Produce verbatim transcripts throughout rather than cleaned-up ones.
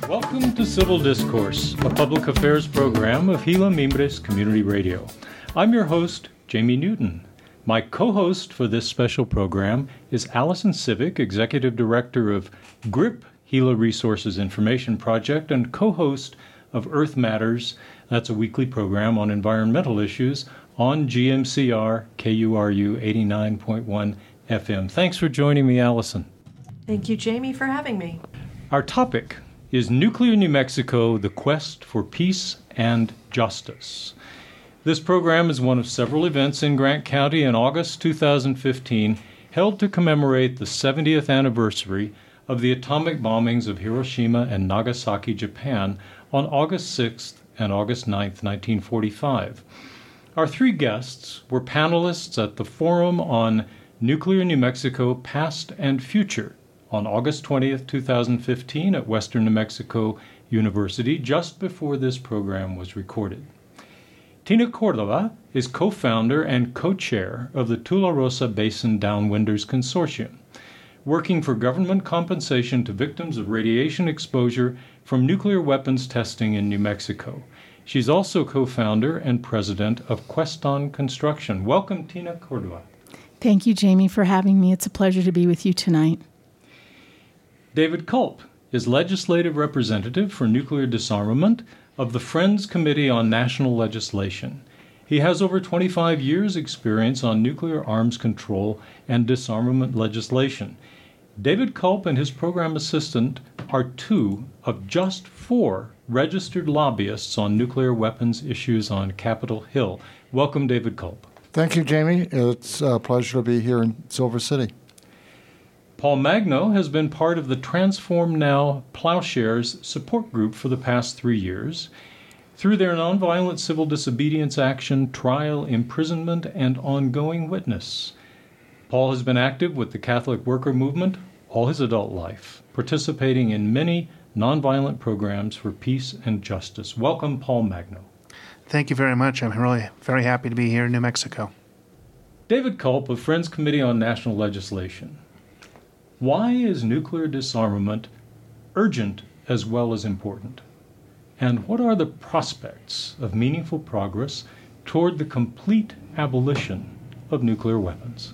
Welcome to Civil Discourse, a public affairs program of Gila Mimbres Community Radio. I'm your host, Jamie Newton. My co-host for this special program is Allison Civic, Executive Director of GRIP, Gila Resources Information Project, and co-host of Earth Matters. That's a weekly program on environmental issues on G M C R K U R U eighty-nine point one F M. Thanks for joining me, Allison. Thank you, Jamie, for having me. Our topic is Nuclear New Mexico, the Quest for Peace and Justice. This program is one of several events in Grant County in August two thousand fifteen held to commemorate the seventieth anniversary of the atomic bombings of Hiroshima and Nagasaki, Japan on August sixth and August ninth, nineteen forty-five. Our three guests were panelists at the Forum on Nuclear New Mexico, Past and Future on August twentieth, two thousand fifteen at Western New Mexico University, just before this program was recorded. Tina Cordova is co-founder and co-chair of the Tularosa Basin Downwinders Consortium, working for government compensation to victims of radiation exposure from nuclear weapons testing in New Mexico. She's also co-founder and president of Queston Construction. Welcome, Tina Cordova. Thank you, Jamie, for having me. It's a pleasure to be with you tonight. David Culp is legislative representative for nuclear disarmament of the Friends Committee on National Legislation. He has over twenty-five years' experience on nuclear arms control and disarmament legislation. David Culp and his program assistant are two of just four registered lobbyists on nuclear weapons issues on Capitol Hill. Welcome, David Culp. Thank you, Jamie. It's a pleasure to be here in Silver City. Paul Magno has been part of the Transform Now Plowshares support group for the past three years. Through their nonviolent civil disobedience action, trial, imprisonment, and ongoing witness, Paul has been active with the Catholic Worker Movement all his adult life, participating in many nonviolent programs for peace and justice. Welcome, Paul Magno. Thank you very much. I'm really very happy to be here in New Mexico. David Culp of Friends Committee on National Legislation. Why is nuclear disarmament urgent as well as important? And what are the prospects of meaningful progress toward the complete abolition of nuclear weapons?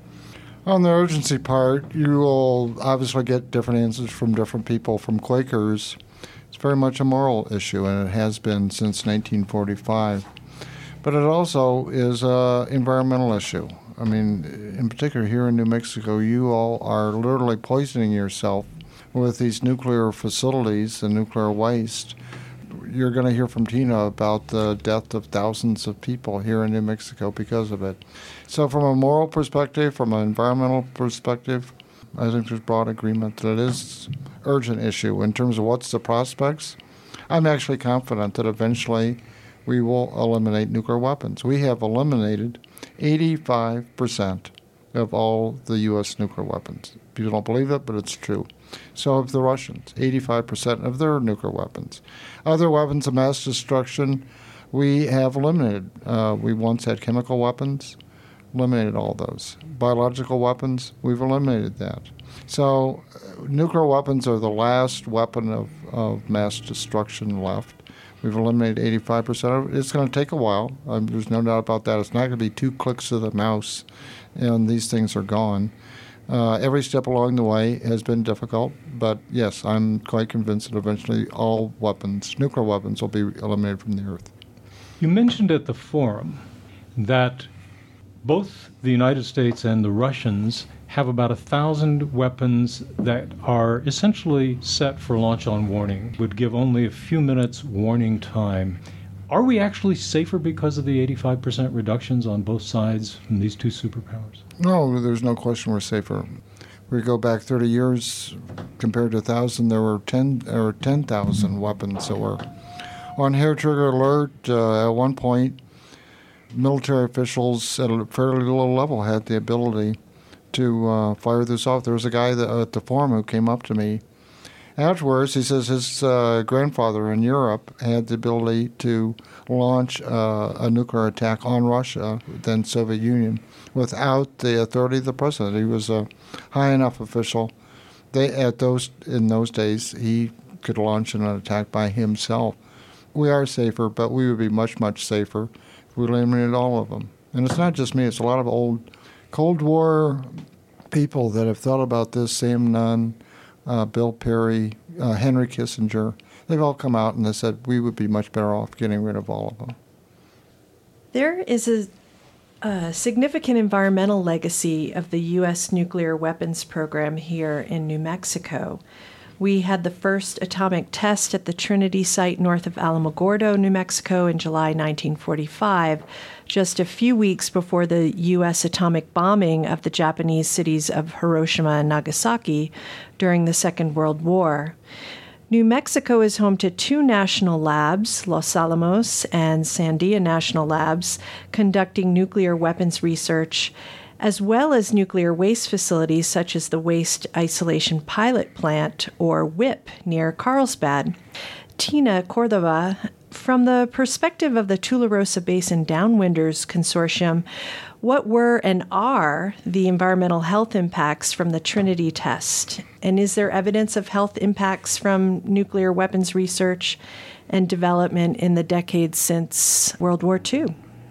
On the urgency part, you will obviously get different answers from different people. From Quakers, it's very much a moral issue, and it has been since nineteen forty-five. But it also is an environmental issue. I mean, in particular here in New Mexico, you all are literally poisoning yourself with these nuclear facilities and nuclear waste. You're going to hear from Tina about the death of thousands of people here in New Mexico because of it. So from a moral perspective, from an environmental perspective, I think there's broad agreement that it is an urgent issue. In terms of what's the prospects, I'm actually confident that eventually we will eliminate nuclear weapons. We have eliminated eighty-five percent of all the U S nuclear weapons. People don't believe it, but it's true. So have the Russians, eighty-five percent of their nuclear weapons. Other weapons of mass destruction we have eliminated. Uh, we once had chemical weapons, eliminated all those. Biological weapons, we've eliminated that. So uh, nuclear weapons are the last weapon of, of mass destruction left. We've eliminated eighty-five percent of it. It's going to take a while. Um, there's no doubt about that. It's not going to be two clicks of the mouse and these things are gone. Uh, every step along the way has been difficult, but yes, I'm quite convinced that eventually all weapons, nuclear weapons, will be eliminated from the earth. You mentioned at the forum that both the United States and the Russians have about a thousand weapons that are essentially set for launch on warning, would give only a few minutes warning time. Are we actually safer because of the eighty-five percent reductions on both sides from these two superpowers? No, there's no question we're safer. We go back thirty years, compared to one thousand, there were ten or ten thousand weapons that were on hair trigger alert. Uh, at one point, military officials at a fairly low level had the ability to uh, fire this off. There was a guy that, at the forum who came up to me afterwards. He says his uh, grandfather in Europe had the ability to launch uh, a nuclear attack on Russia, then Soviet Union, without the authority of the president. He was a high enough official. They at those in those days he could launch an attack by himself. We are safer, but we would be much, much safer if we eliminated all of them. And it's not just me. It's a lot of old Cold War people that have thought about this, Sam Nunn, uh, Bill Perry, uh, Henry Kissinger. They've all come out and they said we would be much better off getting rid of all of them. There is a, a significant environmental legacy of the U S nuclear weapons program here in New Mexico. We had the first atomic test at the Trinity site north of Alamogordo, New Mexico in July nineteen forty-five, just a few weeks before the U S atomic bombing of the Japanese cities of Hiroshima and Nagasaki during the Second World War. New Mexico is home to two national labs, Los Alamos and Sandia National Labs, conducting nuclear weapons research, as well as nuclear waste facilities such as the Waste Isolation Pilot Plant, or WIPP, near Carlsbad. Tina Cordova, from the perspective of the Tularosa Basin Downwinders Consortium, what were and are the environmental health impacts from the Trinity test? And is there evidence of health impacts from nuclear weapons research and development in the decades since World War Two?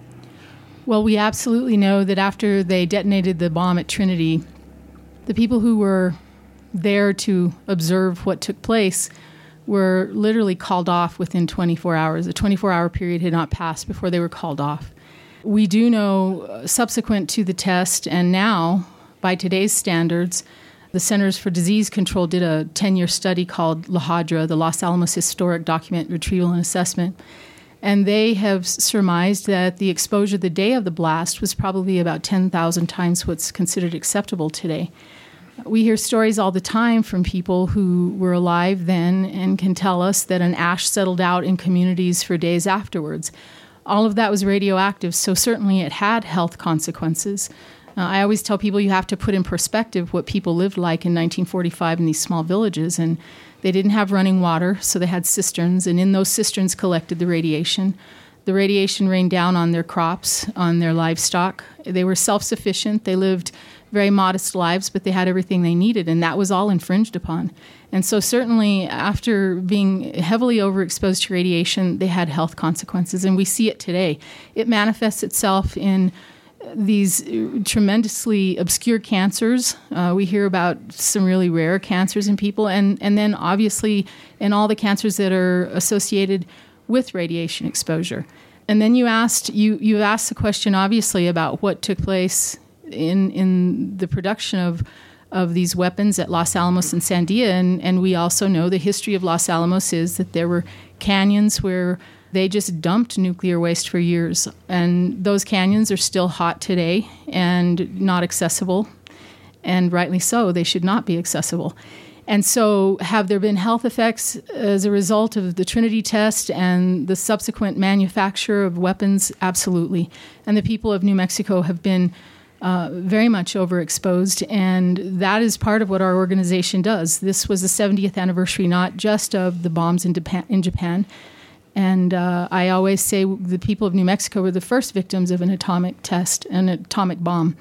Well, we absolutely know that after they detonated the bomb at Trinity, the people who were there to observe what took place were literally called off within twenty-four hours. A twenty-four hour period had not passed before they were called off. We do know, uh, subsequent to the test, and now, by today's standards, the Centers for Disease Control did a ten-year study called LAHADRA, the Los Alamos Historic Document Retrieval and Assessment. And they have surmised that the exposure the day of the blast was probably about ten thousand times what's considered acceptable today. We hear stories all the time from people who were alive then and can tell us that an ash settled out in communities for days afterwards. All of that was radioactive, so certainly it had health consequences. Uh, I always tell people you have to put in perspective what people lived like in nineteen forty-five in these small villages, and they didn't have running water, so they had cisterns, and in those cisterns collected the radiation. The radiation rained down on their crops, on their livestock. They were self-sufficient. They lived very modest lives, but they had everything they needed, and that was all infringed upon. And so certainly after being heavily overexposed to radiation, they had health consequences, and we see it today. It manifests itself in these tremendously obscure cancers. Uh, we hear about some really rare cancers in people, and, and then obviously in all the cancers that are associated with radiation exposure. And then you asked you you asked the question, obviously, about what took place in in the production of of these weapons at Los Alamos and Sandia, and, and we also know the history of Los Alamos is that there were canyons where they just dumped nuclear waste for years, and those canyons are still hot today and not accessible, and rightly so. They should not be accessible. And so have there been health effects as a result of the Trinity test and the subsequent manufacture of weapons? Absolutely. And the people of New Mexico have been uh, very much overexposed, and that is part of what our organization does. This was the seventieth anniversary, not just of the bombs in Japan, in Japan. And uh, I always say the people of New Mexico were the first victims of an atomic test, an atomic bomb.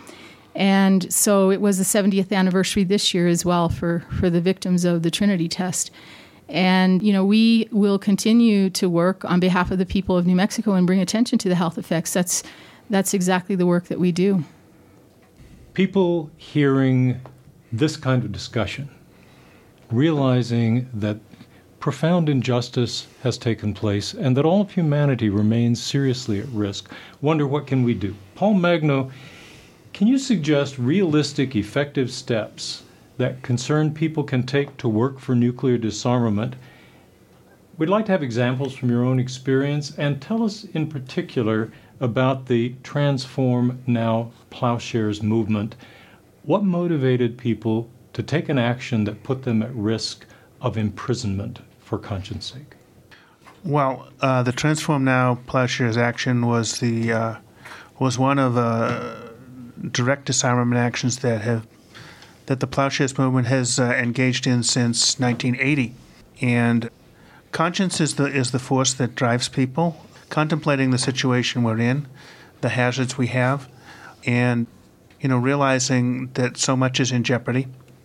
And so it was the seventieth anniversary this year as well for, for the victims of the Trinity test. And, you know, we will continue to work on behalf of the people of New Mexico and bring attention to the health effects. That's, that's exactly the work that we do. People hearing this kind of discussion, realizing that profound injustice has taken place and that all of humanity remains seriously at risk, wonder what can we do? Paul Magno, can you suggest realistic, effective steps that concerned people can take to work for nuclear disarmament? We'd like to have examples from your own experience, and tell us in particular about the Transform Now Plowshares movement. What motivated people to take an action that put them at risk of imprisonment for conscience sake? Well, uh, the Transform Now Plowshares action was the uh, was one of uh, direct disarmament actions that have that the Plowshares movement has uh, engaged in since nineteen eighty. And conscience is the is the force that drives people, contemplating the situation we're in, the hazards we have, and you know realizing that so much is in jeopardy,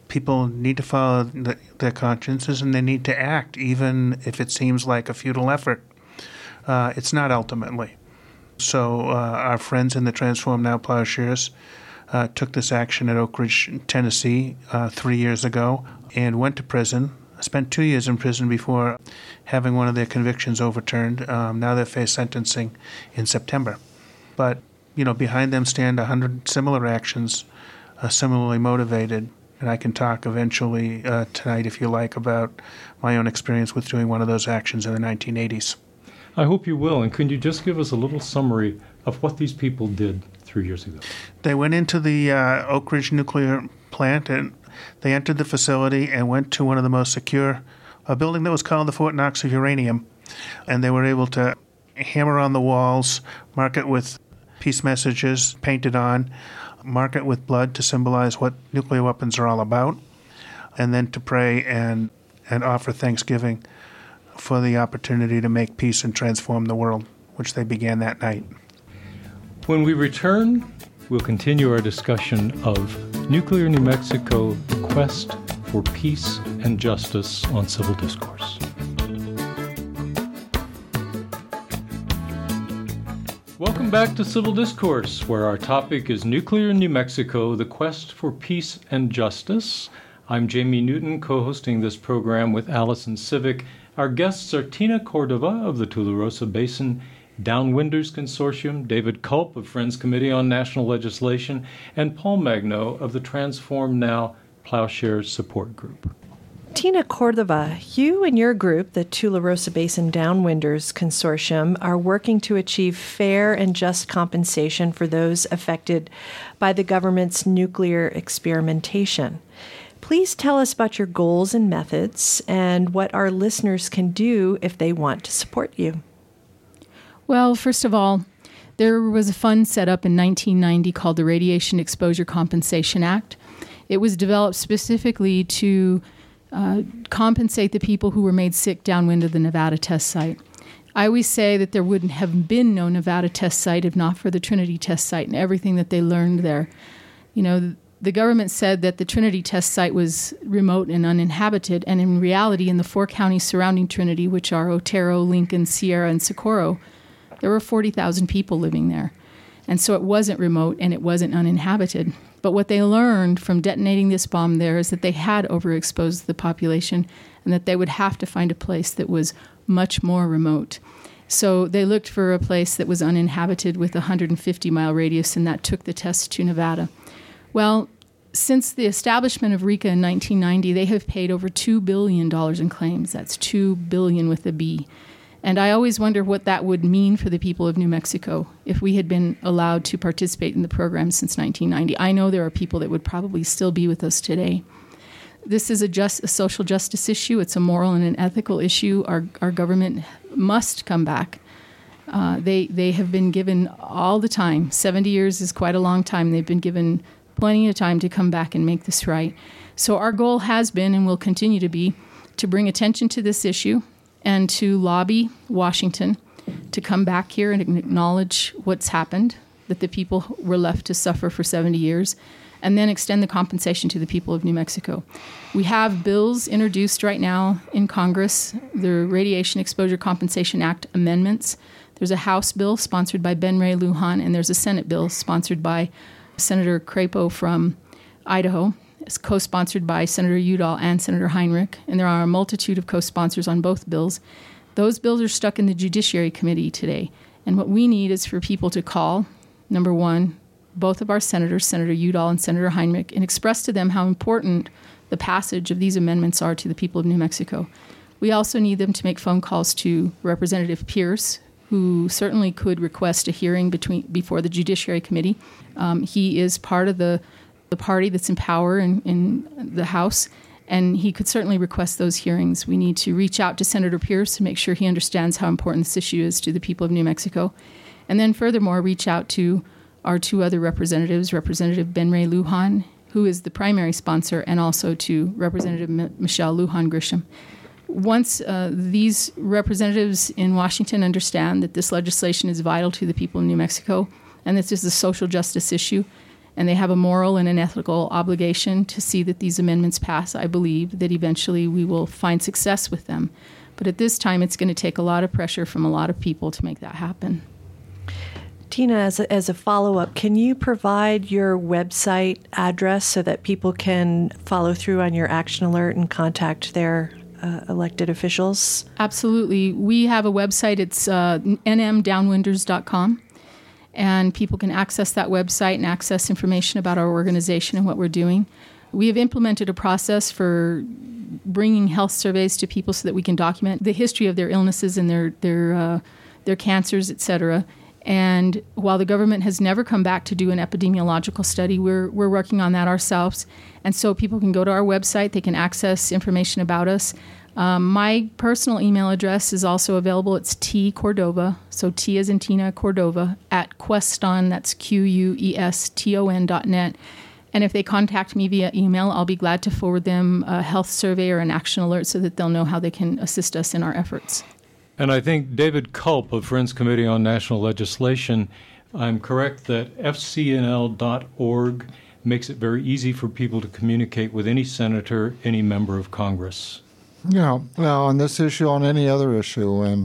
people need to follow the, their consciences, and they need to act, even if it seems like a futile effort. Uh, it's not ultimately. So uh, our friends in the Transform Now Plowshares uh, took this action at Oak Ridge, Tennessee, uh, three years ago, and went to prison. Spent two years in prison before having one of their convictions overturned. Um, now they face sentencing in September. But, you know, behind them stand a hundred similar actions, uh, similarly motivated. And I can talk eventually uh, tonight, if you like, about my own experience with doing one of those actions in the nineteen eighties. I hope you will. And can you just give us a little summary of what these people did three years ago? They went into the uh, Oak Ridge nuclear plant, and they entered the facility and went to one of the most secure, a building that was called the Fort Knox of Uranium. And they were able to hammer on the walls, mark it with peace messages painted on, mark it with blood to symbolize what nuclear weapons are all about, and then to pray and, and offer thanksgiving for the opportunity to make peace and transform the world, which they began that night. When we return, we'll continue our discussion of Nuclear New Mexico, the quest for peace and justice on Civil Discourse. Welcome back to Civil Discourse, where our topic is Nuclear New Mexico, the quest for peace and justice. I'm Jamie Newton, co-hosting this program with Allison Civic. Our guests are Tina Cordova of the Tularosa Basin Downwinders Consortium, David Culp of Friends Committee on National Legislation, and Paul Magno of the Transform Now Plowshares Support Group. Tina Cordova, you and your group, the Tularosa Basin Downwinders Consortium, are working to achieve fair and just compensation for those affected by the government's nuclear experimentation. Please tell us about your goals and methods and what our listeners can do if they want to support you. Well, first of all, there was a fund set up in nineteen ninety called the Radiation Exposure Compensation Act. It was developed specifically to uh, compensate the people who were made sick downwind of the Nevada test site. I always say that there wouldn't have been no Nevada test site if not for the Trinity test site and everything that they learned there. You know, the government said that the Trinity test site was remote and uninhabited, and in reality, in the four counties surrounding Trinity, which are Otero, Lincoln, Sierra, and Socorro, there were forty thousand people living there. And so it wasn't remote and it wasn't uninhabited. But what they learned from detonating this bomb there is that they had overexposed the population and that they would have to find a place that was much more remote. So they looked for a place that was uninhabited with a one hundred fifty mile radius, and that took the test to Nevada. Well, since the establishment of RECA in nineteen ninety, they have paid over two billion dollars in claims. That's two billion dollars with a B. And I always wonder what that would mean for the people of New Mexico if we had been allowed to participate in the program since nineteen ninety. I know there are people that would probably still be with us today. This is a, just, a social justice issue. It's a moral and an ethical issue. Our, our government must come back. Uh, they, they have been given all the time. seventy years is quite a long time. They've been given plenty of time to come back and make this right. So our goal has been and will continue to be to bring attention to this issue and to lobby Washington to come back here and acknowledge what's happened, that the people were left to suffer for seventy years, and then extend the compensation to the people of New Mexico. We have bills introduced right now in Congress, the Radiation Exposure Compensation Act amendments. There's a House bill sponsored by Ben Ray Lujan, and there's a Senate bill sponsored by Senator Crapo from Idaho. It's co-sponsored by Senator Udall and Senator Heinrich, and there are a multitude of co-sponsors on both bills. Those bills are stuck in the Judiciary Committee today, and what we need is for people to call, number one, both of our senators, Senator Udall and Senator Heinrich, and express to them how important the passage of these amendments are to the people of New Mexico. We also need them to make phone calls to Representative Pierce, who certainly could request a hearing between before the Judiciary Committee. Um, he is part of the, the party that's in power in, in the House, and he could certainly request those hearings. We need to reach out to Senator Pierce to make sure he understands how important this issue is to the people of New Mexico. And then furthermore, reach out to our two other representatives, Representative Ben Ray Lujan, who is the primary sponsor, and also to Representative M- Michelle Lujan Grisham. Once uh, these representatives in Washington understand that this legislation is vital to the people of New Mexico and that this is a social justice issue and they have a moral and an ethical obligation to see that these amendments pass. I believe that eventually we will find success with them. But at this time, it's going to take a lot of pressure from a lot of people to make that happen. Tina, as a, as a follow-up, can you provide your website address so that people can follow through on your action alert and contact their uh, elected officials? Absolutely. We have a website. It's uh, n m downwinders dot com, and people can access that website and access information about our organization and what we're doing. We have implemented a process for bringing health surveys to people so that we can document the history of their illnesses and their their uh, their cancers, et cetera. And while the government has never come back to do an epidemiological study, we're we're working on that ourselves. And so people can go to our website, they can access information about us. Um, my personal email address is also available. It's T Cordova, so T as in Tina, Cordova, at Queston, that's Q U E S T O N dot net. And if they contact me via email, I'll be glad to forward them a health survey or an action alert so that they'll know how they can assist us in our efforts. And I think David Culp of Friends Committee on National Legislation, I'm correct that F C N L dot org makes it very easy for people to communicate with any senator, any member of Congress. Yeah, well, on this issue, on any other issue, and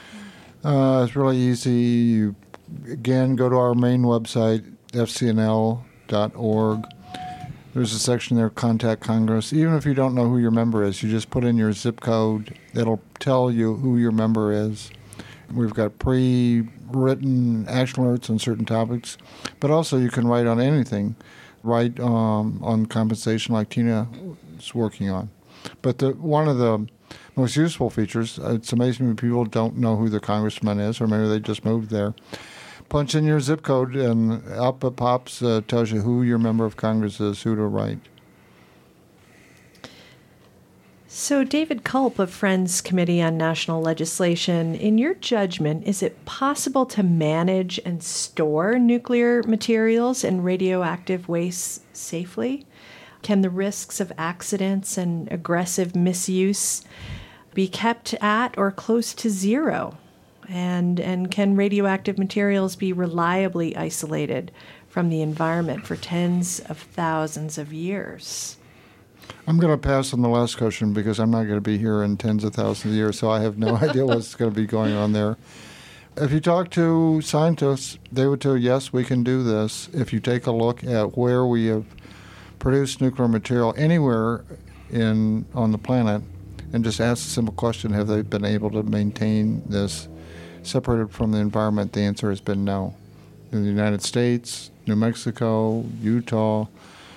uh, it's really easy. You, again, go to our main website, F C N L dot org. There's a section there, Contact Congress. Even if you don't know who your member is, you just put in your zip code. It'll tell you who your member is. We've got pre-written action alerts on certain topics, but also you can write on anything. Write um, on compensation like Tina is working on. But the, one of the most useful features, it's amazing when people don't know who their congressman is, or maybe they just moved there. Punch in your zip code, and up it pops, uh, tells you who your member of Congress is, who to write. So, David Culp of Friends Committee on National Legislation, in your judgment, is it possible to manage and store nuclear materials and radioactive waste safely? Can the risks of accidents and aggressive misuse be kept at or close to zero? And and can radioactive materials be reliably isolated from the environment for tens of thousands of years? I'm going to pass on the last question because I'm not going to be here in tens of thousands of years, so I have no idea what's going to be going on there. If you talk to scientists, they would tell you, yes, we can do this. If you take a look at where we have produced nuclear material anywhere in on the planet and just ask a simple question, have they been able to maintain this separated from the environment, the answer has been no. In the United States, New Mexico, Utah,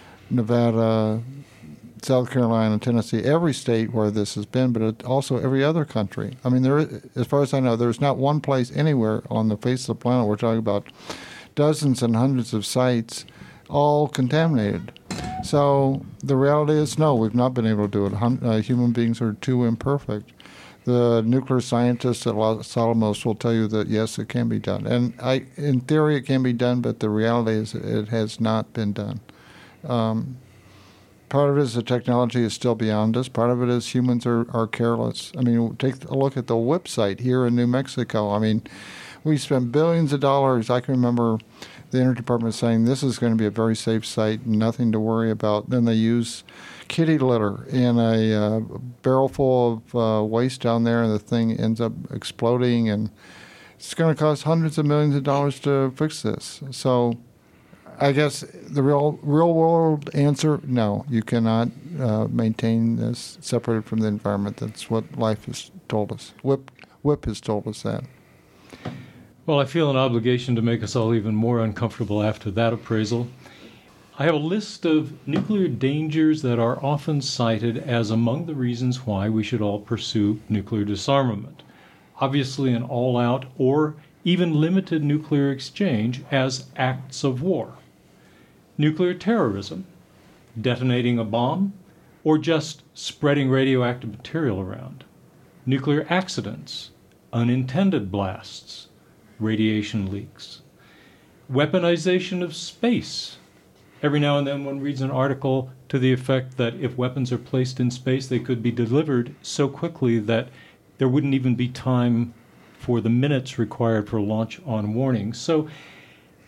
Nevada, South Carolina, Tennessee, every state where this has been, but it, also every other country. I mean, there, as far as I know, there's not one place anywhere on the face of the planet. We're talking about dozens and hundreds of sites, all contaminated. So the reality is, no, we've not been able to do it. Hum, uh, human beings are too imperfect. The nuclear scientists at Los Alamos will tell you that, yes, it can be done. And I, in theory, it can be done, but the reality is it has not been done. Um, part of it is the technology is still beyond us. Part of it is humans are, are careless. I mean, take a look at the WIPP site here in New Mexico. I mean, we spent billions of dollars. I can remember the Energy Department saying this is going to be a very safe site, nothing to worry about. Then they use kitty litter in a uh, barrel full of uh, waste down there, and the thing ends up exploding, and it's going to cost hundreds of millions of dollars to fix this. So I guess the real real world answer, no, you cannot uh, maintain this separated from the environment. That's what life has told us. WIPP, WIPP has told us that. Well, I feel an obligation to make us all even more uncomfortable after that appraisal. I have a list of nuclear dangers that are often cited as among the reasons why we should all pursue nuclear disarmament. Obviously, an all-out or even limited nuclear exchange as acts of war. Nuclear terrorism, detonating a bomb, or just spreading radioactive material around. Nuclear accidents, unintended blasts, radiation leaks. Weaponization of space. Every now and then one reads an article to the effect that if weapons are placed in space, they could be delivered so quickly that there wouldn't even be time for the minutes required for launch on warning. So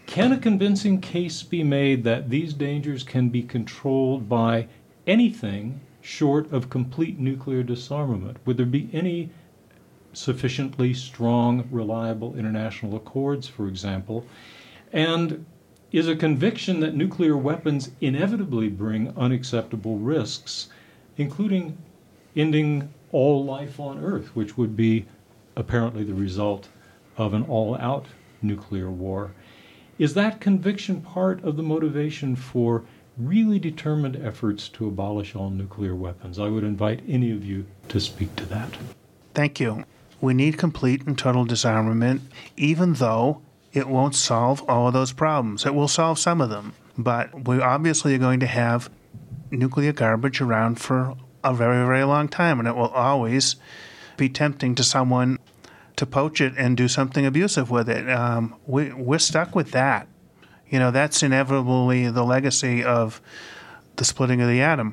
Can a convincing case be made that these dangers can be controlled by anything short of complete nuclear disarmament? Would there be any sufficiently strong, reliable international accords, for example? And is a conviction that nuclear weapons inevitably bring unacceptable risks, including ending all life on Earth, which would be apparently the result of an all-out nuclear war? Is that conviction part of the motivation for really determined efforts to abolish all nuclear weapons? I would invite any of you to speak to that. Thank you. We need complete and total disarmament, even though it won't solve all of those problems. It will solve some of them, but we obviously are going to have nuclear garbage around for a very, very long time, and it will always be tempting to someone to poach it and do something abusive with it. Um, we, we're stuck with that. You know, that's inevitably the legacy of the splitting of the atom.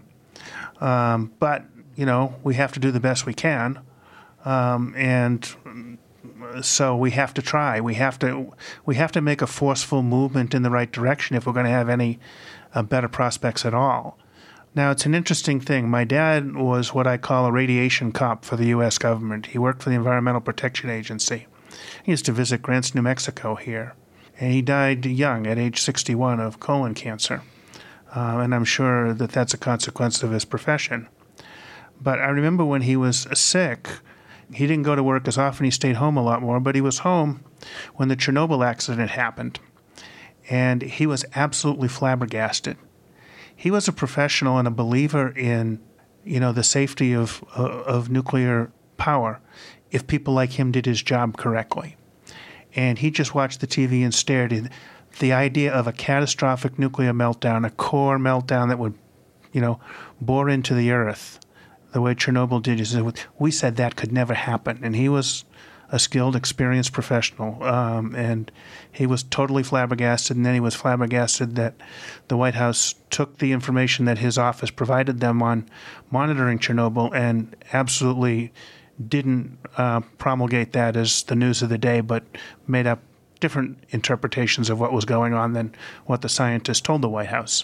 Um, but, you know, we have to do the best we can. Um, and so we have to try. We have to we have to make a forceful movement in the right direction if we're going to have any uh, better prospects at all. Now, it's an interesting thing. My dad was what I call a radiation cop for the U S government. He worked for the Environmental Protection Agency. He used to visit Grants, New Mexico here. And he died young, at age sixty-one, of colon cancer. Uh, and I'm sure that that's a consequence of his profession. But I remember when he was sick, he didn't go to work as often. He stayed home a lot more, but he was home when the Chernobyl accident happened. And he was absolutely flabbergasted. He was a professional and a believer in, you know, the safety of uh, of nuclear power if people like him did his job correctly. And he just watched the T V and stared at the idea of a catastrophic nuclear meltdown, a core meltdown that would, you know, bore into the earth the way Chernobyl did. He said, we said that could never happen. And he was a skilled, experienced professional. Um, and he was totally flabbergasted. And then he was flabbergasted that the White House took the information that his office provided them on monitoring Chernobyl and absolutely didn't uh, promulgate that as the news of the day, but made up different interpretations of what was going on than what the scientists told the White House.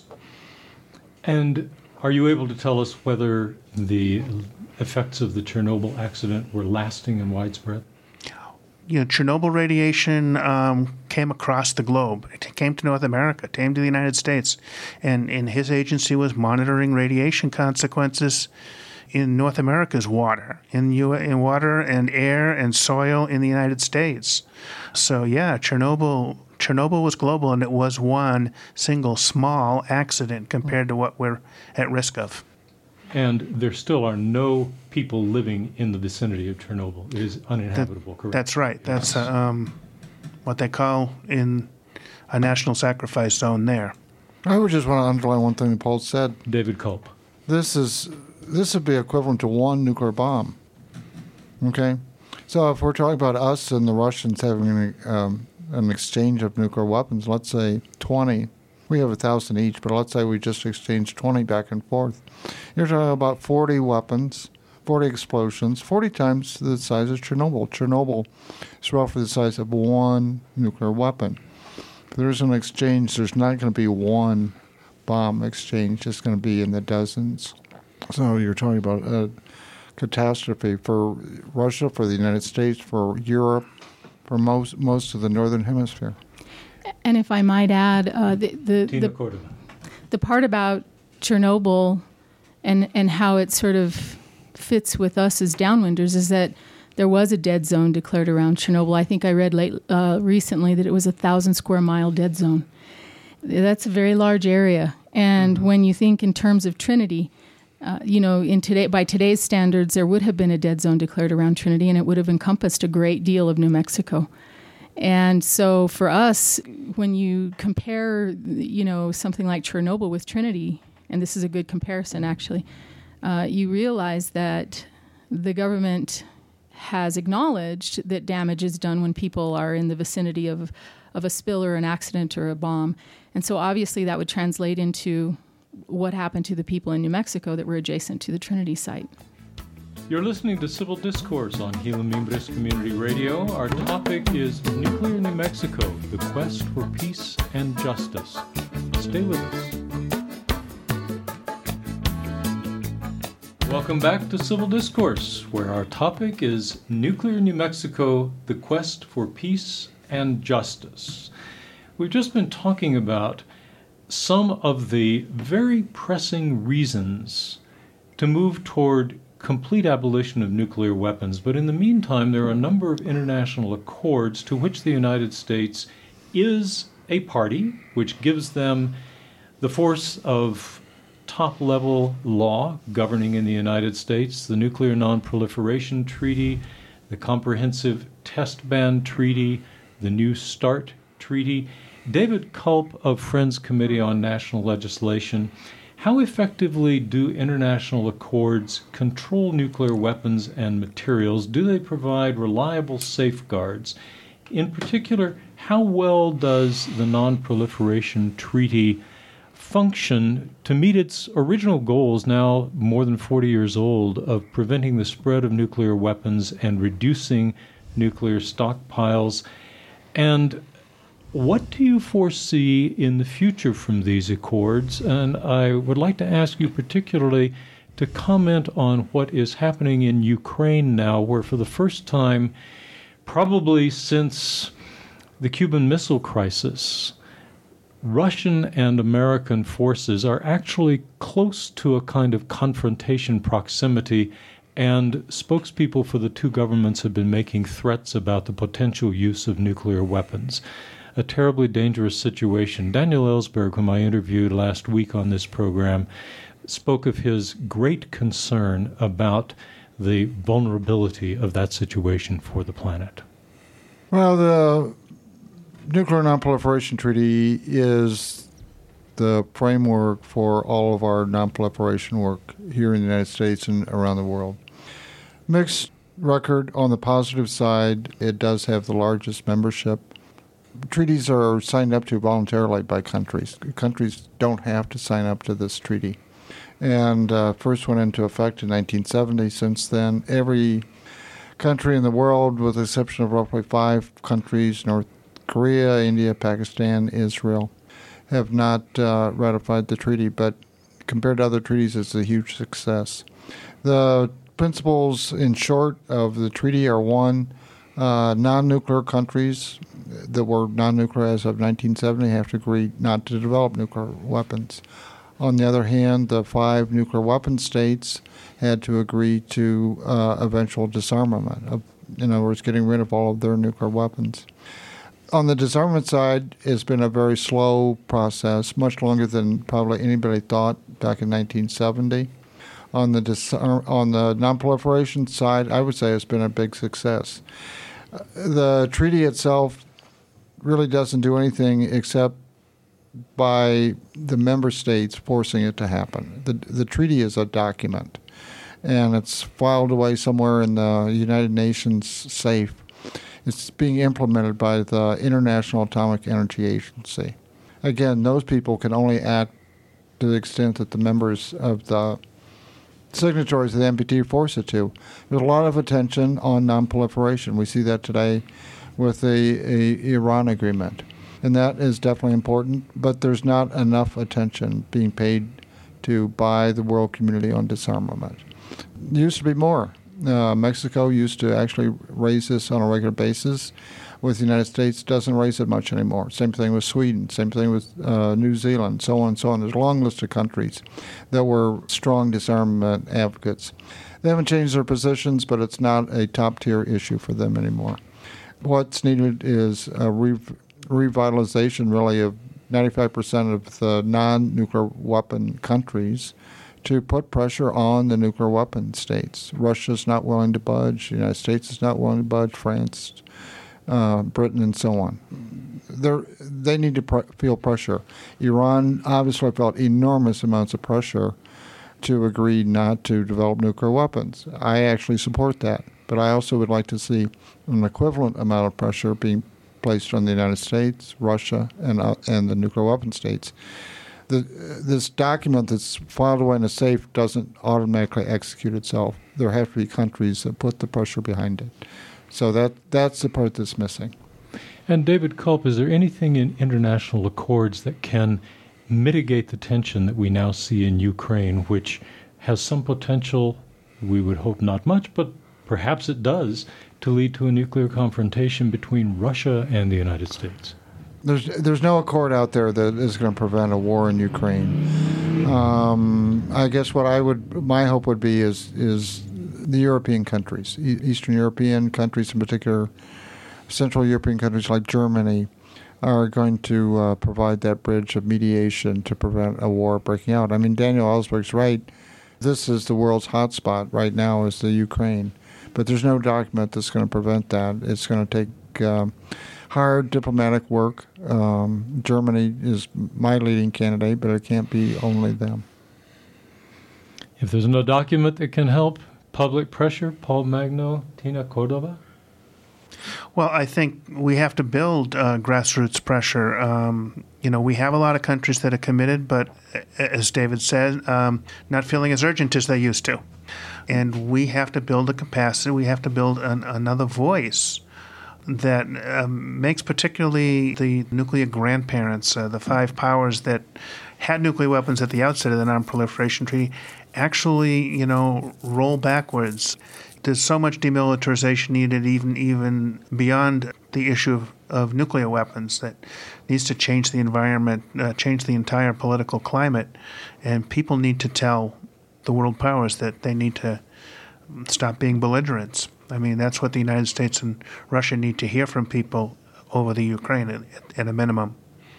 And are you able to tell us whether the effects of the Chernobyl accident were lasting and widespread? You know, Chernobyl radiation um, came across the globe. It came to North America, it came to the United States, and, and his agency was monitoring radiation consequences in North America's water, in, U- in water and air and soil in the United States. So yeah, Chernobyl Chernobyl was global, and it was one single small accident compared to what we're at risk of. And there still are no people living in the vicinity of Chernobyl. It is uninhabitable, that, correct? That's right. That's uh, um, what they call in a national sacrifice zone there. I would just want to underline one thing that Paul said. David Culp. This is this would be equivalent to one nuclear bomb. Okay? So if we're talking about us and the Russians having an, um, an exchange of nuclear weapons, let's say twenty. We have a thousand each, but let's say we just exchanged twenty back and forth. You're talking about forty weapons, forty explosions, forty times the size of Chernobyl. Chernobyl is roughly the size of one nuclear weapon. If there's an exchange, there's not going to be one bomb exchange. It's going to be in the dozens. So you're talking about a catastrophe for Russia, for the United States, for Europe, for most most of the northern hemisphere. And if I might add, uh, the the Tina the, Cordova. the part about Chernobyl and and how it sort of fits with us as downwinders is that there was a dead zone declared around Chernobyl. I think I read late uh, recently that it was a thousand square mile dead zone. That's a very large area. And mm-hmm. when you think in terms of Trinity, uh, you know, in today by today's standards, there would have been a dead zone declared around Trinity, and it would have encompassed a great deal of New Mexico. And so for us, when you compare, you know, something like Chernobyl with Trinity, and this is a good comparison actually, uh, you realize that the government has acknowledged that damage is done when people are in the vicinity of, of a spill or an accident or a bomb. And so obviously that would translate into what happened to the people in New Mexico that were adjacent to the Trinity site. You're listening to Civil Discourse on Gila Mimbres Community Radio. Our topic is Nuclear New Mexico, the quest for peace and justice. Stay with us. Welcome back to Civil Discourse, where our topic is Nuclear New Mexico, the quest for peace and justice. We've just been talking about some of the very pressing reasons to move toward complete abolition of nuclear weapons, but in the meantime, there are a number of international accords to which the United States is a party, which gives them the force of top-level law governing in the United States, the Nuclear Non-Proliferation Treaty, the Comprehensive Test Ban Treaty, the New START Treaty. David Culp of Friends Committee on National Legislation, how effectively do international accords control nuclear weapons and materials? Do they provide reliable safeguards? In particular, how well does the Non-Proliferation Treaty function to meet its original goals, now more than forty years old, of preventing the spread of nuclear weapons and reducing nuclear stockpiles? And what do you foresee in the future from these accords? And I would like to ask you particularly to comment on what is happening in Ukraine now, where for the first time, probably since the Cuban Missile Crisis, Russian and American forces are actually close to a kind of confrontation proximity, and spokespeople for the two governments have been making threats about the potential use of nuclear weapons. A terribly dangerous situation. Daniel Ellsberg, whom I interviewed last week on this program, spoke of his great concern about the vulnerability of that situation for the planet. Well, the Nuclear Non-Proliferation Treaty is the framework for all of our non-proliferation work here in the United States and around the world. Mixed record on the positive side, it does have the largest membership. Treaties are signed up to voluntarily by countries. Countries don't have to sign up to this treaty. And uh, first went into effect in nineteen seventy. Since then, every country in the world, with the exception of roughly five countries, North Korea, India, Pakistan, Israel, have not uh, ratified the treaty. But compared to other treaties, it's a huge success. The principles, in short, of the treaty are one, uh, non-nuclear countries that were non-nuclear as of nineteen seventy have to agree not to develop nuclear weapons. On the other hand, the five nuclear weapon states had to agree to uh, eventual disarmament, of, in other words, getting rid of all of their nuclear weapons. On the disarmament side, it's been a very slow process, much longer than probably anybody thought back in nineteen seventy. On the disar- on the non-proliferation side, I would say it's been a big success. Uh, the treaty itself really doesn't do anything except by the member states forcing it to happen. The the treaty is a document, and it's filed away somewhere in the United Nations safe. It's being implemented by the International Atomic Energy Agency. Again, those people can only act to the extent that the members of the signatories of the N P T force it to. There's a lot of attention on non-proliferation. We see that today with the a Iran agreement. And that is definitely important, but there's not enough attention being paid to by the world community on disarmament. There used to be more. Uh, Mexico used to actually raise this on a regular basis. With the United States, doesn't raise it much anymore. Same thing with Sweden, same thing with uh, New Zealand, so on and so on. There's a long list of countries that were strong disarmament advocates. They haven't changed their positions, but it's not a top-tier issue for them anymore. What's needed is a re- revitalization, really, of ninety-five percent of the non-nuclear weapon countries to put pressure on the nuclear weapon states. Russia's not willing to budge. The United States is not willing to budge. France, uh, Britain, and so on. They're, they need to pr- feel pressure. Iran obviously felt enormous amounts of pressure to agree not to develop nuclear weapons. I actually support that, but I also would like to see an equivalent amount of pressure being placed on the United States, Russia, and uh, and the nuclear weapon states. the, this document that's filed away in a safe doesn't automatically execute itself. There have to be countries that put the pressure behind it. So that that's the part that's missing. And David Culp, is there anything in international accords that can mitigate the tension that we now see in Ukraine, which has some potential, we would hope not much, but perhaps it does, to lead to a nuclear confrontation between Russia and the United States? There's there's no accord out there that is going to prevent a war in Ukraine. Um, I guess what I would, my hope would be is is the European countries, e- Eastern European countries in particular, Central European countries like Germany, are going to uh, provide that bridge of mediation to prevent a war breaking out. I mean, Daniel Ellsberg's right. This is the world's hotspot right now, is the Ukraine. But there's no document that's going to prevent that. It's going to take um, hard diplomatic work. Um, Germany is my leading candidate, but it can't be only them. If there's no document that can help, public pressure, Paul Magno, Tina Cordova? Well, I think we have to build uh, grassroots pressure. Um, you know, we have a lot of countries that are committed, but as David said, um, not feeling as urgent as they used to. And we have to build a capacity. We have to build an, another voice that um, makes particularly the nuclear grandparents, uh, the five powers that had nuclear weapons at the outset of the Non-Proliferation Treaty, actually, you know, roll backwards. There's so much demilitarization needed, even even beyond the issue of, of nuclear weapons, that needs to change the environment, uh, change the entire political climate, and people need to tell the world powers that they need to stop being belligerents. I mean, that's what the United States and Russia need to hear from people over the Ukraine at, at a minimum.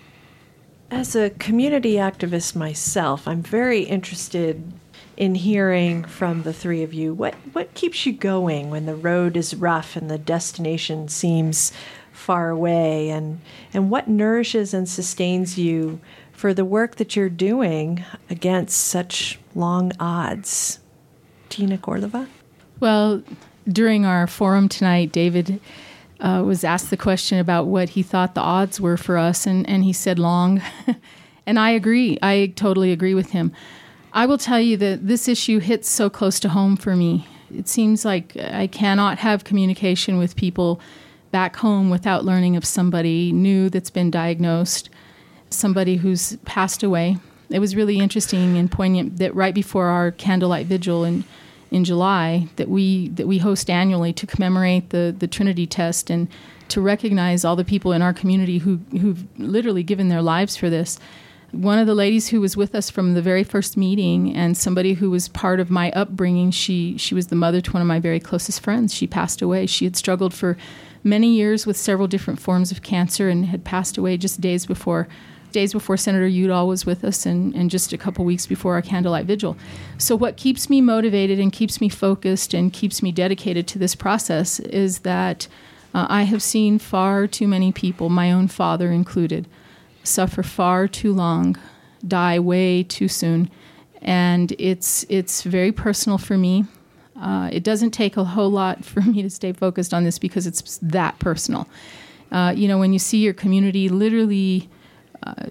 As a community activist myself, I'm very interested in hearing from the three of you. What what keeps you going when the road is rough and the destination seems far away, and and what nourishes and sustains you for the work that you're doing against such long odds? Tina Cordova? Well, during our forum tonight, David uh, was asked the question about what he thought the odds were for us, and, and he said long. And I agree. I totally agree with him. I will tell you that this issue hits so close to home for me. It seems like I cannot have communication with people back home without learning of somebody new that's been diagnosed, somebody who's passed away. It was really interesting and poignant that right before our candlelight vigil in in July that we that we host annually to commemorate the, the Trinity test and to recognize all the people in our community who who've literally given their lives for this. One of the ladies who was with us from the very first meeting, and somebody who was part of my upbringing, she she was the mother to one of my very closest friends. She passed away. She had struggled for many years with several different forms of cancer and had passed away just days before days before Senator Udall was with us, and, and just a couple weeks before our candlelight vigil. So what keeps me motivated and keeps me focused and keeps me dedicated to this process is that uh, I have seen far too many people, my own father included, suffer far too long, die way too soon, and it's it's very personal for me. Uh, it doesn't take a whole lot for me to stay focused on this because it's that personal. Uh, you know, when you see your community literally uh,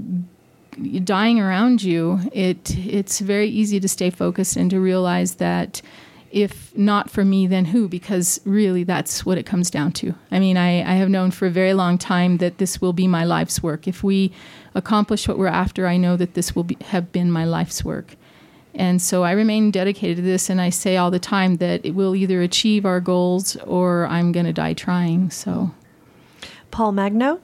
dying around you, it it's very easy to stay focused and to realize that if not for me, then who? Because really that's what it comes down to. I mean, I, I have known for a very long time that this will be my life's work. If we accomplish what we're after, I know that this will be, have been my life's work. And so I remain dedicated to this, and I say all the time that it will either achieve our goals or I'm going to die trying. So, Paul Magno?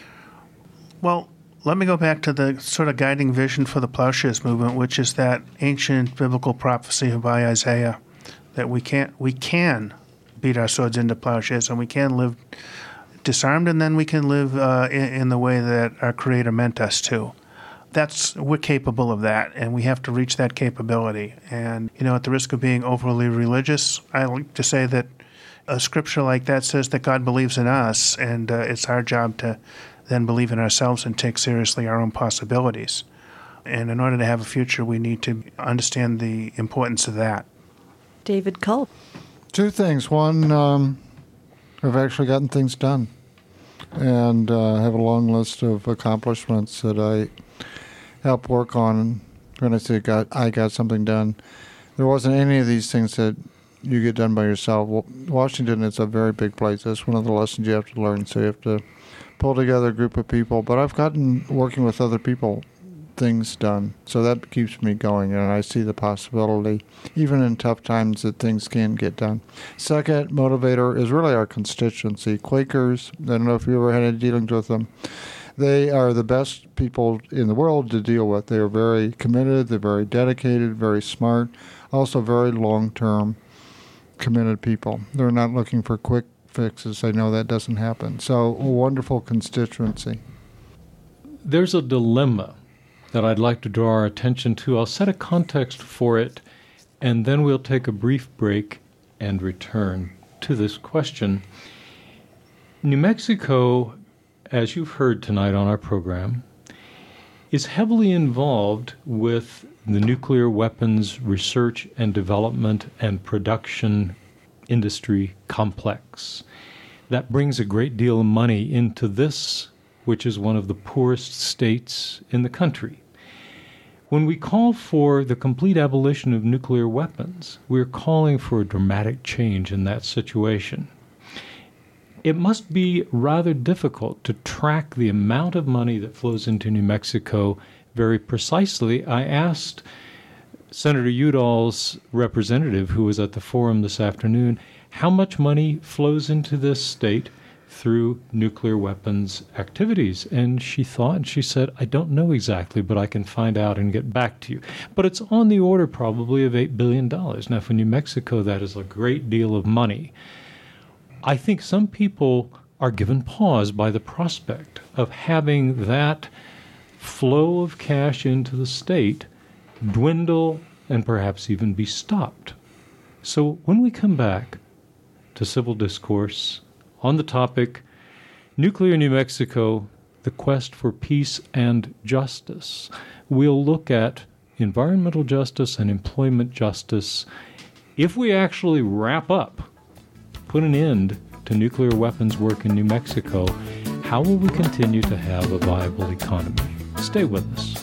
Well, let me go back to the sort of guiding vision for the Plowshares movement, which is that ancient biblical prophecy by Isaiah, that we can't we can beat our swords into plowshares, and we can live disarmed, and then we can live uh, in, in the way that our Creator meant us to. That's we're capable of that, and we have to reach that capability. And you know, at the risk of being overly religious, I like to say that a scripture like that says that God believes in us, and uh, it's our job to then believe in ourselves and take seriously our own possibilities. And in order to have a future, we need to understand the importance of that. David Culp. Two things. One, um, I've actually gotten things done, and uh, have a long list of accomplishments that I help work on. When I say got, I got something done, there wasn't any of these things that you get done by yourself. Washington is a very big place. That's one of the lessons you have to learn. So you have to pull together a group of people. But I've gotten working with other people things done. So that keeps me going, and I see the possibility, even in tough times, that things can get done. Second motivator is really our constituency. Quakers, I don't know if you ever had any dealings with them. They are the best people in the world to deal with. They are very committed, they're very dedicated, very smart, also very long-term committed people. They're not looking for quick fixes. I know that doesn't happen. So a wonderful constituency. There's a dilemma that I'd like to draw our attention to. I'll set a context for it, and then we'll take a brief break and return to this question. New Mexico, as you've heard tonight on our program, is heavily involved with the nuclear weapons research and development and production industry complex. That brings a great deal of money into this, which is one of the poorest states in the country. When we call for the complete abolition of nuclear weapons, we're calling for a dramatic change in that situation. It must be rather difficult to track the amount of money that flows into New Mexico very precisely. I asked Senator Udall's representative, who was at the forum this afternoon, how much money flows into this state through nuclear weapons activities. And she thought, and she said, I don't know exactly, but I can find out and get back to you. But it's on the order probably of eight billion dollars. Now, for New Mexico, that is a great deal of money. I think some people are given pause by the prospect of having that flow of cash into the state dwindle and perhaps even be stopped. So when we come back to Civil Discourse on the topic, Nuclear New Mexico, the quest for peace and justice, we'll look at environmental justice and employment justice. If we actually wrap up, put an end to nuclear weapons work in New Mexico, how will we continue to have a viable economy? Stay with us.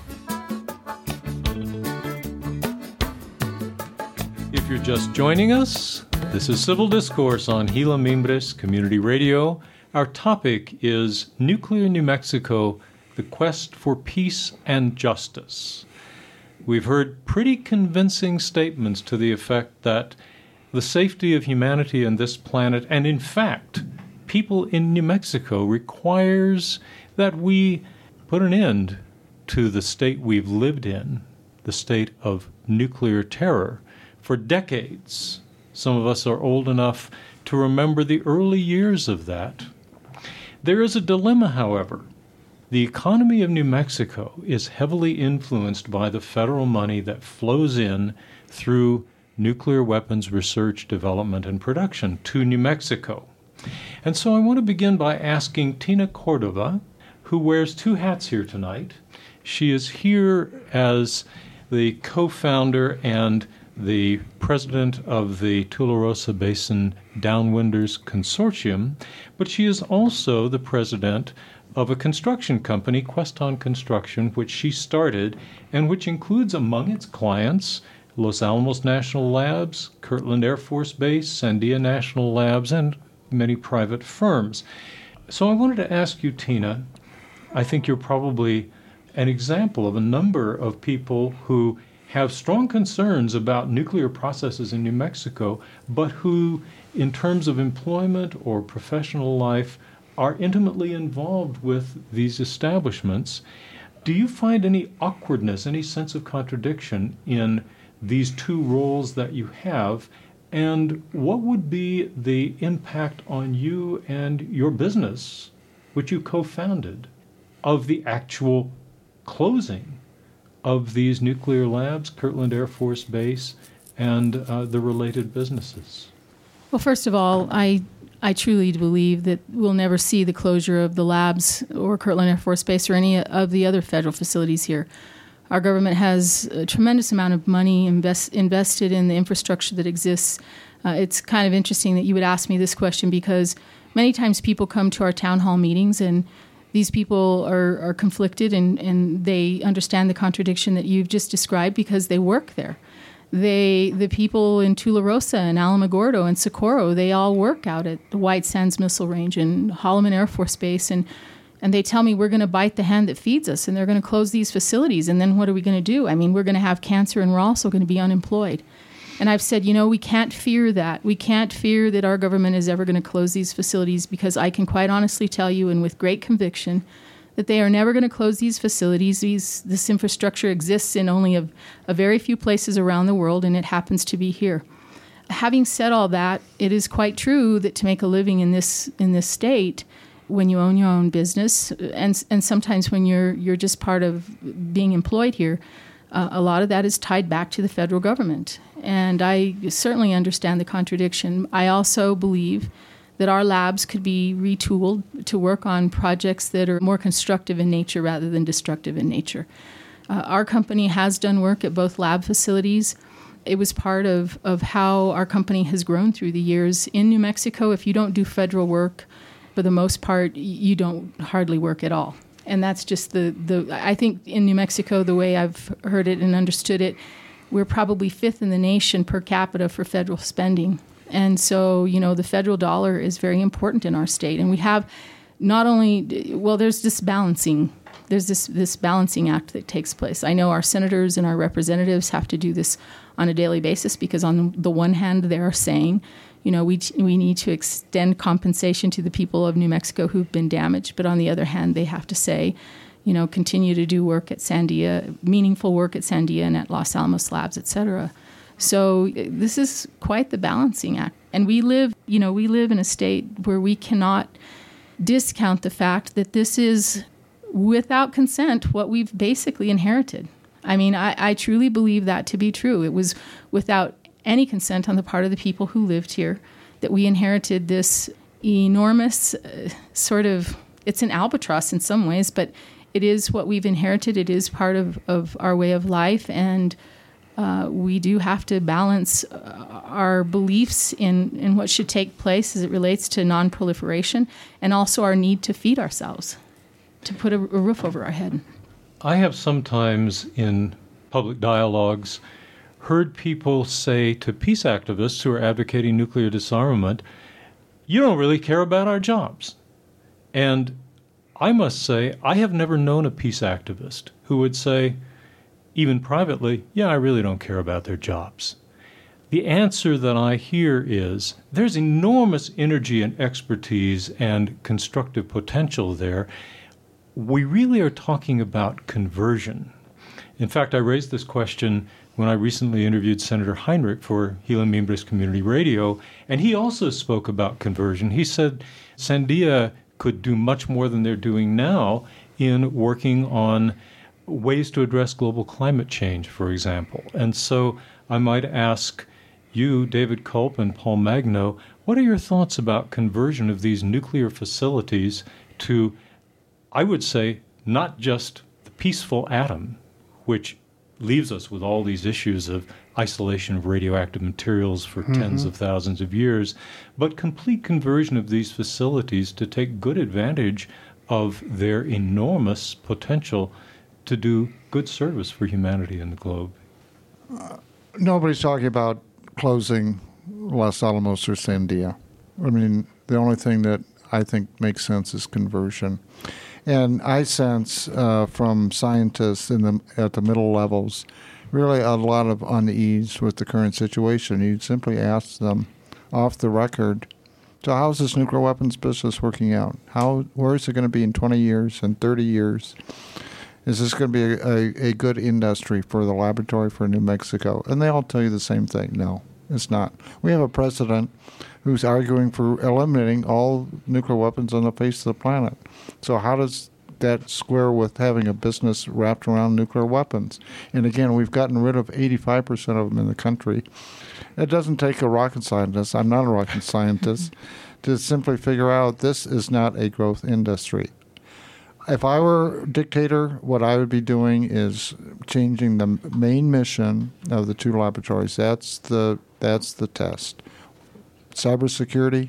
If you're just joining us, this is Civil Discourse on Gila Mimbres Community Radio. Our topic is Nuclear New Mexico, the quest for peace and justice. We've heard pretty convincing statements to the effect that the safety of humanity on this planet, and in fact, people in New Mexico, requires that we put an end to the state we've lived in, the state of nuclear terror, for decades. Some of us are old enough to remember the early years of that. There is a dilemma, however. The economy of New Mexico is heavily influenced by the federal money that flows in through nuclear weapons research, development, and production to New Mexico. And so I want to begin by asking Tina Cordova, who wears two hats here tonight. She is here as the co-founder and the president of the Tularosa Basin Downwinders Consortium, but she is also the president of a construction company, Queston Construction, which she started and which includes among its clients Los Alamos National Labs, Kirtland Air Force Base, Sandia National Labs, and many private firms. So I wanted to ask you, Tina, I think you're probably an example of a number of people who have strong concerns about nuclear processes in New Mexico, but who, in terms of employment or professional life, are intimately involved with these establishments. Do you find any awkwardness, any sense of contradiction in these two roles that you have? And what would be the impact on you and your business, which you co-founded, of the actual closing of these nuclear labs, Kirtland Air Force Base, and uh, the related businesses? Well, first of all, I I truly believe that we'll never see the closure of the labs or Kirtland Air Force Base or any of the other federal facilities here. Our government has a tremendous amount of money invest, invested in the infrastructure that exists. Uh, it's kind of interesting that you would ask me this question because many times people come to our town hall meetings and These people are, are conflicted, and, and they understand the contradiction that you've just described because they work there. They, the people in Tularosa and Alamogordo and Socorro, they all work out at the White Sands Missile Range and Holloman Air Force Base, and and they tell me we're going to bite the hand that feeds us, and they're going to close these facilities, and then what are we going to do? I mean, we're going to have cancer, and we're also going to be unemployed. And I've said, you know, we can't fear that. We can't fear that our government is ever going to close these facilities, because I can quite honestly tell you, and with great conviction, that they are never going to close these facilities. These, this infrastructure exists in only a, a very few places around the world, and it happens to be here. Having said all that, it is quite true that to make a living in this in this state, when you own your own business, and and sometimes when you're you're just part of being employed here, uh, a lot of that is tied back to the federal government. And I certainly understand the contradiction. I also believe that our labs could be retooled to work on projects that are more constructive in nature rather than destructive in nature. Uh, our company has done work at both lab facilities. It was part of, of how our company has grown through the years. In New Mexico, if you don't do federal work, for the most part, you don't hardly work at all. And that's just the, the I think in New Mexico, the way I've heard it and understood it, we're probably fifth in the nation per capita for federal spending. And so, you know, the federal dollar is very important in our state. And we have not only, well, there's this balancing, there's this, this balancing act that takes place. I know our senators and our representatives have to do this on a daily basis, because on the one hand, they're saying, you know, we we need to extend compensation to the people of New Mexico who've been damaged. But on the other hand, they have to say, you know, continue to do work at Sandia, meaningful work at Sandia and at Los Alamos Labs, et cetera. So this is quite the balancing act. And we live, you know, we live in a state where we cannot discount the fact that this is, without consent, what we've basically inherited. I mean, I, I truly believe that to be true. It was without any consent on the part of the people who lived here that we inherited this enormous uh, sort of, it's an albatross in some ways, but it is what we've inherited. It is part of, of our way of life, and uh, we do have to balance uh, our beliefs in, in what should take place as it relates to non-proliferation, and also our need to feed ourselves, to put a, a roof over our head. I have sometimes in public dialogues heard people say to peace activists who are advocating nuclear disarmament, you don't really care about our jobs. And I must say, I have never known a peace activist who would say, even privately, yeah, I really don't care about their jobs. The answer that I hear is, there's enormous energy and expertise and constructive potential there. We really are talking about conversion. In fact, I raised this question when I recently interviewed Senator Heinrich for Gila Mimbres Community Radio, and he also spoke about conversion. He said Sandia could do much more than they're doing now in working on ways to address global climate change, for example. And so I might ask you, David Culp and Paul Magno, what are your thoughts about conversion of these nuclear facilities to, I would say, not just the peaceful atom, which leaves us with all these issues of isolation of radioactive materials for mm-hmm. tens of thousands of years, but complete conversion of these facilities to take good advantage of their enormous potential to do good service for humanity in the globe. Uh, nobody's talking about closing Los Alamos or Sandia. I mean, the only thing that I think makes sense is conversion. And I sense uh, from scientists in the, at the middle levels really a lot of unease with the current situation. You'd simply ask them off the record, so how's this nuclear weapons business working out? How, where is it going to be in twenty years and thirty years? Is this going to be a, a, a good industry for the laboratory for New Mexico? And they all tell you the same thing. No, it's not. We have a president who's arguing for eliminating all nuclear weapons on the face of the planet. So how does that square with having a business wrapped around nuclear weapons? And again, we've gotten rid of eighty-five percent of them in the country. It doesn't take a rocket scientist, I'm not a rocket scientist, to simply figure out this is not a growth industry. If I were a dictator, what I would be doing is changing the main mission of the two laboratories. That's the that's the test. Cybersecurity,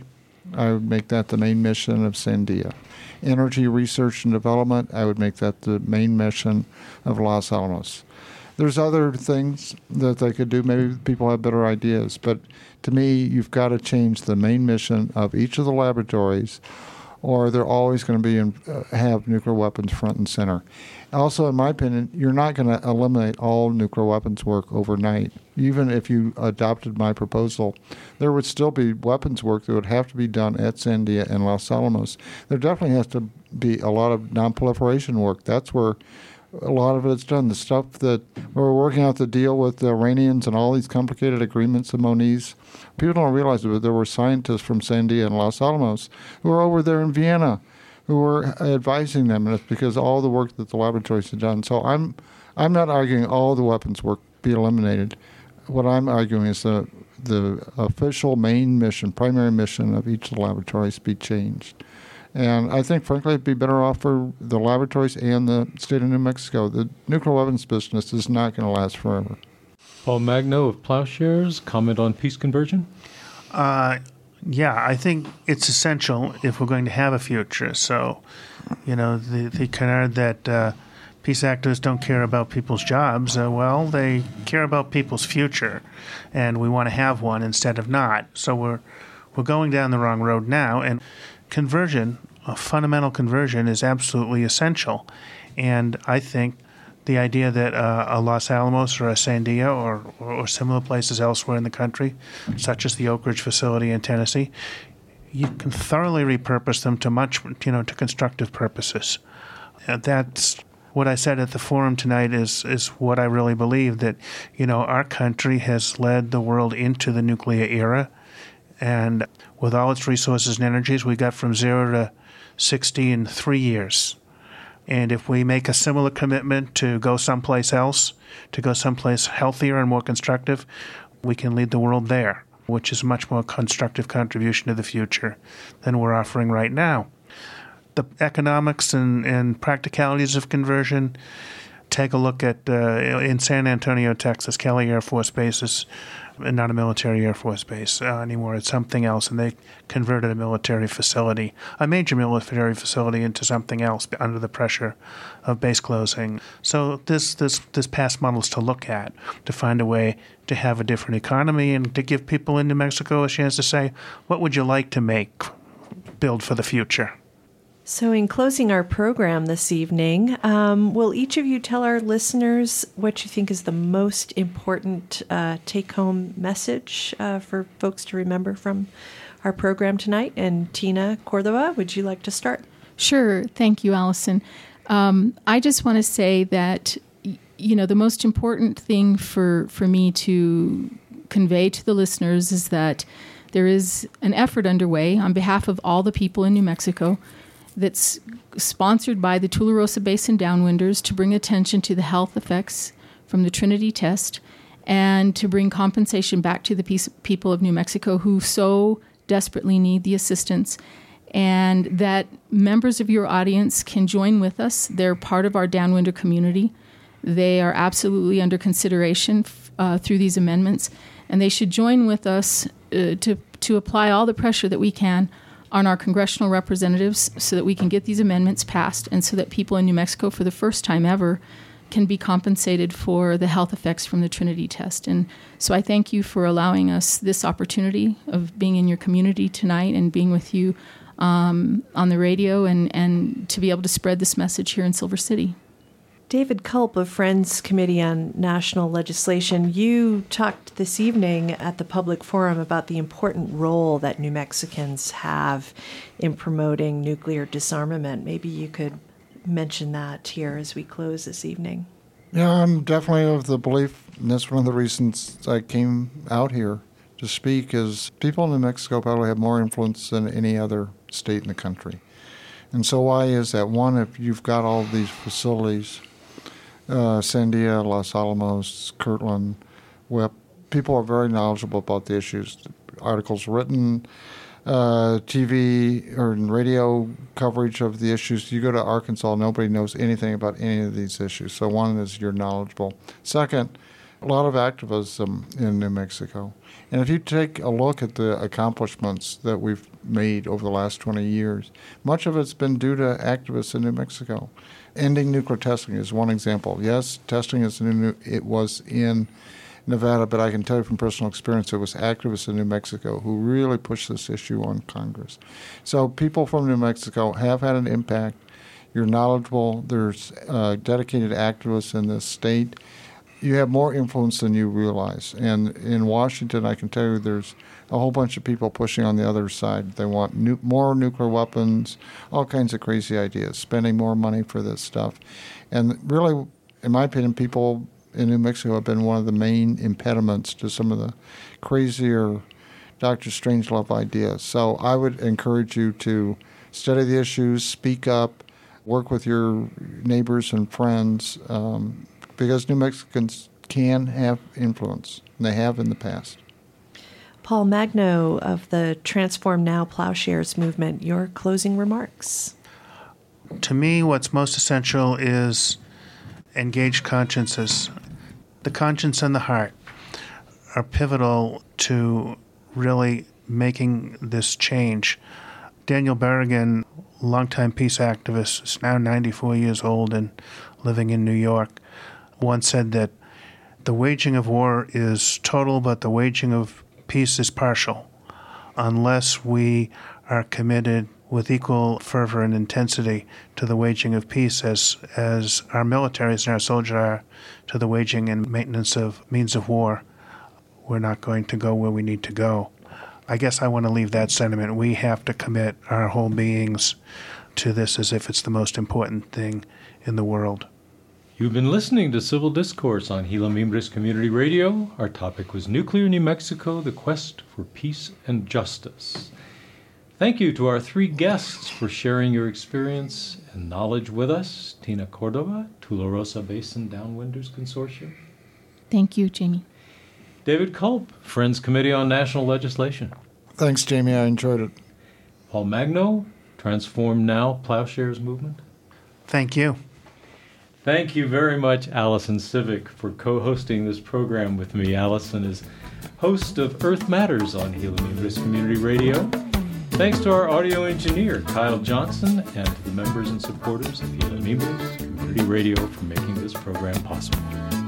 I would make that the main mission of Sandia. Energy research and development, I would make that the main mission of Los Alamos. There's other things that they could do. Maybe people have better ideas. But to me, you've got to change the main mission of each of the laboratories, or they're always going to be in, uh, have nuclear weapons front and center. Also, in my opinion, you're not going to eliminate all nuclear weapons work overnight. Even if you adopted my proposal, there would still be weapons work that would have to be done at Sandia and Los Alamos. There definitely has to be a lot of nonproliferation work. That's where a lot of it's done. The stuff that we're working out the deal with the Iranians and all these complicated agreements of Moniz, people don't realize that there were scientists from Sandia and Los Alamos who were over there in Vienna who were advising them, and it's because all the work that the laboratories had done. So I'm I'm not arguing all the weapons work be eliminated. What I'm arguing is the the official main mission, primary mission of each of the laboratories be changed. And I think, frankly, it'd be better off for the laboratories and the state of New Mexico. The nuclear weapons business is not going to last forever. Paul Magno of Plowshares, comment on peace conversion? Uh, yeah, I think it's essential if we're going to have a future. So, you know, the, the canard that uh, peace activists don't care about people's jobs, uh, well, they care about people's future, and we want to have one instead of not. So we're we're going down the wrong road now, and conversion, a fundamental conversion, is absolutely essential. And I think the idea that uh, a Los Alamos or a Sandia or, or, or similar places elsewhere in the country, such as the Oak Ridge facility in Tennessee, you can thoroughly repurpose them to much, you know, to constructive purposes. Uh, that's what I said at the forum tonight is is what I really believe, that, you know, our country has led the world into the nuclear era. And with all its resources and energies, we got from zero to sixty in three years. And if we make a similar commitment to go someplace else, to go someplace healthier and more constructive, we can lead the world there, which is a much more constructive contribution to the future than we're offering right now. The economics and, and practicalities of conversion, take a look at, uh, in San Antonio, Texas, Kelly Air Force Base is not a military Air Force base uh, anymore. It's something else, and they converted a military facility, a major military facility, into something else under the pressure of base closing. So this this this past models to look at, to find a way to have a different economy and to give people in New Mexico a chance to say, what would you like to make, build for the future? So in closing our program this evening, um, will each of you tell our listeners what you think is the most important uh, take-home message uh, for folks to remember from our program tonight? And Tina Cordova, would you like to start? Sure. Thank you, Allison. Um, I just want to say that, you know, the most important thing for, for me to convey to the listeners is that there is an effort underway on behalf of all the people in New Mexico that's sponsored by the Tularosa Basin Downwinders to bring attention to the health effects from the Trinity test and to bring compensation back to the piece, people of New Mexico who so desperately need the assistance, and that members of your audience can join with us. They're part of our Downwinder community. They are absolutely under consideration uh, through these amendments, and they should join with us uh, to, to apply all the pressure that we can on our congressional representatives so that we can get these amendments passed and so that people in New Mexico for the first time ever can be compensated for the health effects from the Trinity test. And so I thank you for allowing us this opportunity of being in your community tonight and being with you um, on the radio and, and to be able to spread this message here in Silver City. David Culp of Friends Committee on National Legislation, you talked this evening at the public forum about the important role that New Mexicans have in promoting nuclear disarmament. Maybe you could mention that here as we close this evening. Yeah, I'm definitely of the belief, and that's one of the reasons I came out here to speak, is people in New Mexico probably have more influence than any other state in the country. And so why is that? One, if you've got all these facilities, Uh, Sandia, Los Alamos, Kirtland, where people are very knowledgeable about the issues. Articles written, uh, T V or radio coverage of the issues. You go to Arkansas, nobody knows anything about any of these issues. So one is you're knowledgeable. Second, a lot of activism in New Mexico. And if you take a look at the accomplishments that we've made over the last twenty years, much of it's been due to activists in New Mexico. Ending nuclear testing is one example. Yes, testing is new, it was in Nevada, but I can tell you from personal experience it was activists in New Mexico who really pushed this issue on Congress. So people from New Mexico have had an impact. You're knowledgeable. There's uh, dedicated activists in this state. You have more influence than you realize. And in Washington, I can tell you there's a whole bunch of people pushing on the other side. They want nu- more nuclear weapons, all kinds of crazy ideas, spending more money for this stuff. And really, in my opinion, people in New Mexico have been one of the main impediments to some of the crazier Doctor Strangelove ideas. So I would encourage you to study the issues, speak up, work with your neighbors and friends, um, because New Mexicans can have influence, and they have in the past. Paul Magno of the Transform Now Plowshares movement, your closing remarks. To me, what's most essential is engaged consciences. The conscience and the heart are pivotal to really making this change. Daniel Berrigan, longtime peace activist, is now ninety-four years old and living in New York, once said that the waging of war is total, but the waging of peace is partial, unless we are committed with equal fervor and intensity to the waging of peace as as our militaries and our soldiers are to the waging and maintenance of means of war. We're not going to go where we need to go. I guess I want to leave that sentiment. We have to commit our whole beings to this as if it's the most important thing in the world. You've been listening to Civil Discourse on Gila Mimbres Community Radio. Our topic was Nuclear New Mexico, the Quest for Peace and Justice. Thank you to our three guests for sharing your experience and knowledge with us. Tina Cordova, Tularosa Basin Downwinders Consortium. Thank you, Jamie. David Culp, Friends Committee on National Legislation. Thanks, Jamie. I enjoyed it. Paul Magno, Transform Now Plowshares Movement. Thank you. Thank you very much, Allison Civic, for co-hosting this program with me. Allison is host of Earth Matters on Gila Mimbres Community Radio. Thanks to our audio engineer, Kyle Johnson, and to the members and supporters of Gila Mimbres Community Radio for making this program possible.